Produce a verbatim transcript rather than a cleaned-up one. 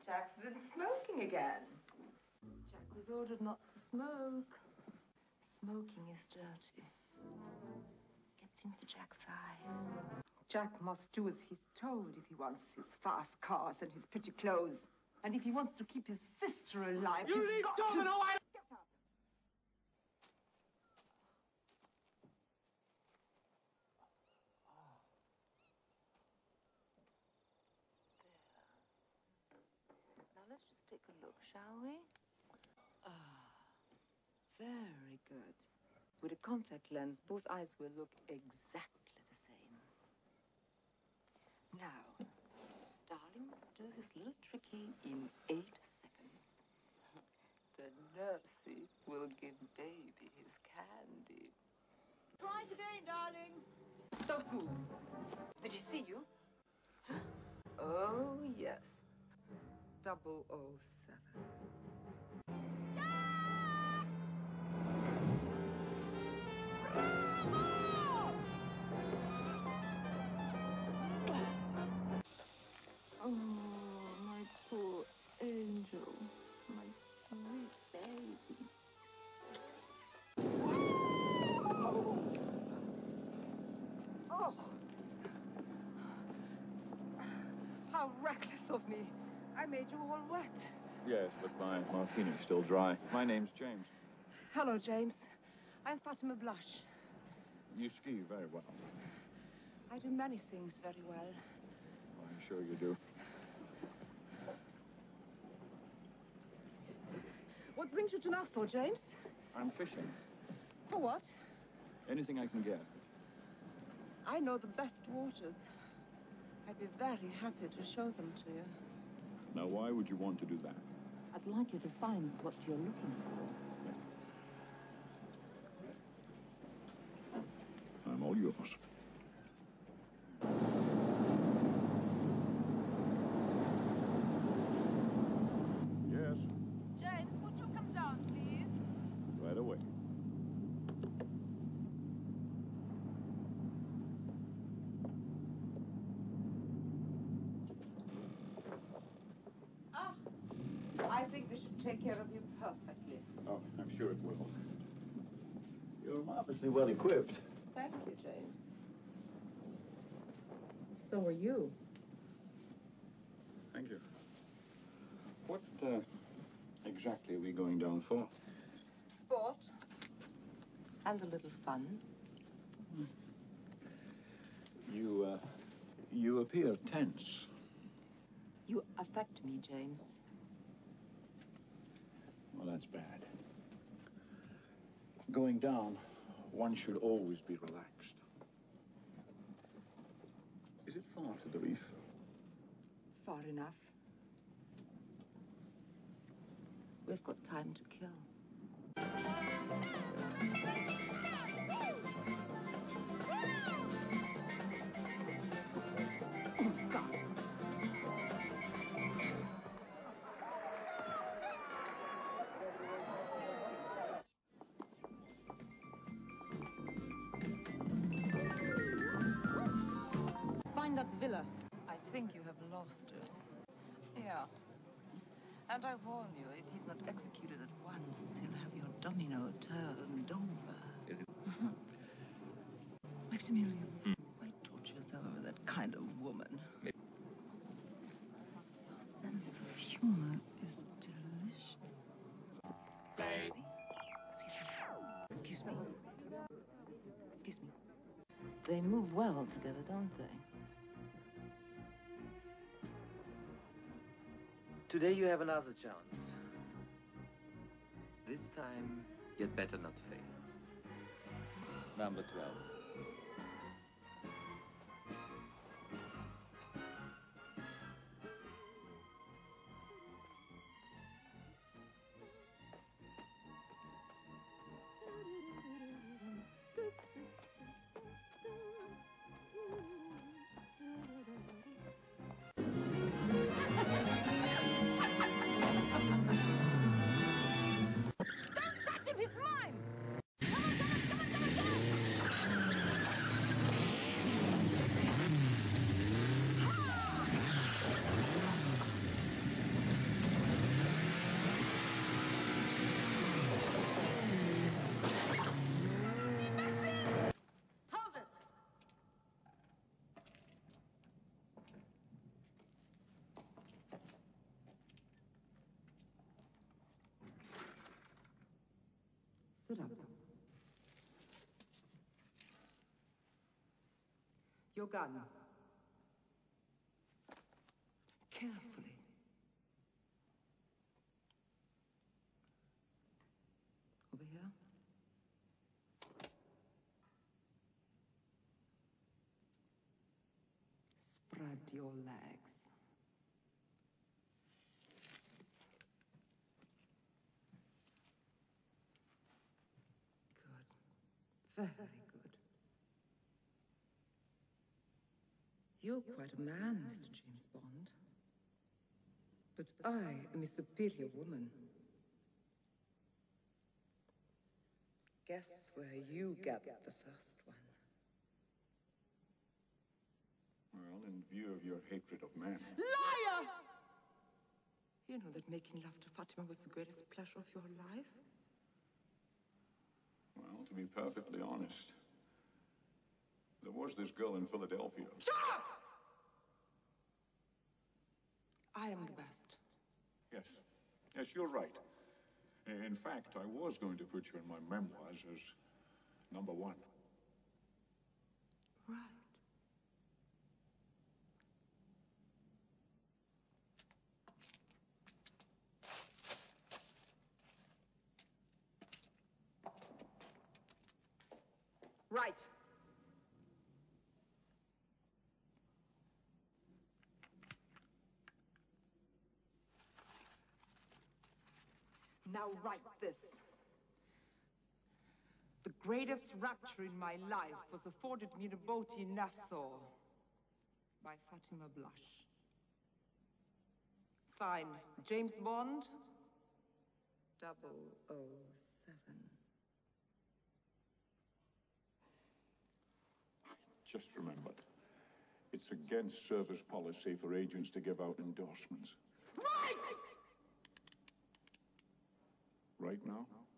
Jack's been smoking again. Jack was ordered not to smoke. Smoking is dirty. It gets into Jack's eye. Jack must do as he's told if he wants his fast cars and his pretty clothes. And if he wants to keep his sister alive, you he's got to... know I... Get up. Now, let's just take a look, shall we? Ah, very good. With a contact lens, both eyes will look exactly the same. Now, darling must do his little tricky in eight seconds. The nursie will give baby his candy. Try it again, darling. Don't move. Did he see you? Oh, yes. Double oh seven. Jack! Oh, my poor angel. My sweet baby. Oh! How reckless of me. I made you all wet. Yes, but my martini's still dry. My name's James. Hello, James. I'm Fatima Blush. You ski very well. I do many things very well. I'm sure you do. What brings you to Nassau, James? I'm fishing. For what? Anything I can get. I know the best waters. I'd be very happy to show them to you. Now, why would you want to do that? I'd like you to find what you're looking for. I'm all yours. Yes, James, would you come down, please? right away. Ah, I think this should take care of you perfectly. Oh, I'm sure it will. You're marvelously well equipped. Thank you, James. So are you. Thank you. What uh, exactly are we going down for? Sport. And a little fun. You, uh, you appear tense. You affect me, James. Well, that's bad. Going down, one should always be relaxed. Is it far to the reef? It's far enough. We've got time to kill. Oh, God. Find that villa. I think you have lost it. Yeah. And I warn you, if he's not executed at once, he'll have your domino turned over. Is it? Maximilian, why torture yourself over that kind of woman? Your sense of humor is delicious. Excuse me. Excuse me. Excuse me. Excuse me. They move well together, don't they? Today you have another chance. This time, you'd better not fail. Number twelve. Touch him, he's mine! Come on, come on, come on, come on, come on! Sit up. Your gun. Carefully. Over here. Spread your legs. Good. Very good. You're quite a man, Mister James Bond. But I am a superior woman. Guess where you get the first one. Well, in view of your hatred of men. Liar! You know that making love to Fatima was the greatest pleasure of your life? Well, to be perfectly honest, there was this girl in Philadelphia. Shut up! I am the best. Yes. Yes, you're right. In fact, I was going to put you in my memoirs as number one. Right. Right. Now write this. The greatest rapture in my life was afforded me in a boat in Nassau by Fatima Blush. Signed, James Bond, double oh seven. Just remember, it's against service policy for agents to give out endorsements. Right! Right now?